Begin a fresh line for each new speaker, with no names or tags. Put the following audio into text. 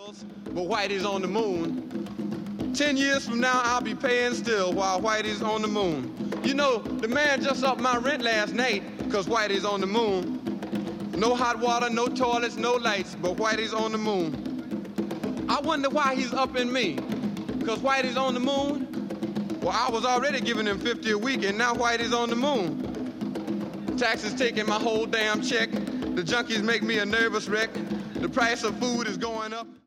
But Whitey's on the moon. 10 years from now, I'll be paying still while Whitey's on the moon. You know, the man just upped my rent last night because Whitey's on the moon. No hot water, no toilets, no lights, but Whitey's on the moon. I wonder why he's upping me, because Whitey's on the moon? Well, I was already giving him $50 a week, and now Whitey's on the moon. Taxes taking my whole damn check. The junkies make me a nervous wreck. The price of food is going up.